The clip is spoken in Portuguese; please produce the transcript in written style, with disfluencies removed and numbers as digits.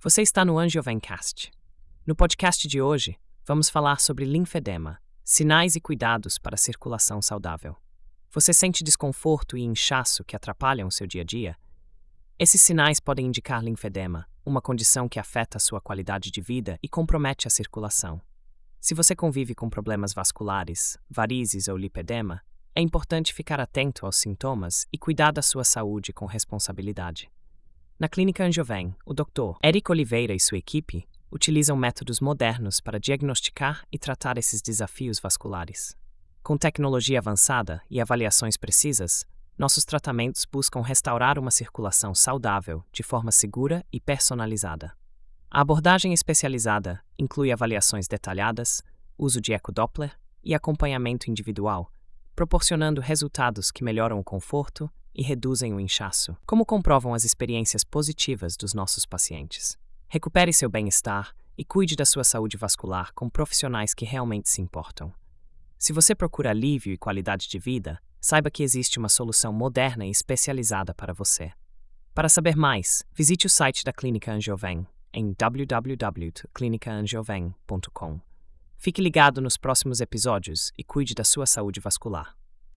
Você está no Angiovencast. No podcast de hoje, vamos falar sobre linfedema, sinais e cuidados para a circulação saudável. Você sente desconforto e inchaço que atrapalham o seu dia a dia? Esses sinais podem indicar linfedema, uma condição que afeta a sua qualidade de vida e compromete a circulação. Se você convive com problemas vasculares, varizes ou lipedema, é importante ficar atento aos sintomas e cuidar da sua saúde com responsabilidade. Na Clínica Angioven, o Dr. Érico Oliveira e sua equipe utilizam métodos modernos para diagnosticar e tratar esses desafios vasculares. Com tecnologia avançada e avaliações precisas, nossos tratamentos buscam restaurar uma circulação saudável de forma segura e personalizada. A abordagem especializada inclui avaliações detalhadas, uso de ecodoppler e acompanhamento individual, proporcionando resultados que melhoram o conforto e reduzem o inchaço, como comprovam as experiências positivas dos nossos pacientes. Recupere seu bem-estar e cuide da sua saúde vascular com profissionais que realmente se importam. Se você procura alívio e qualidade de vida, saiba que existe uma solução moderna e especializada para você. Para saber mais, visite o site da Clínica Angioven em www.clinicaangioven.com. Fique ligado nos próximos episódios e cuide da sua saúde vascular.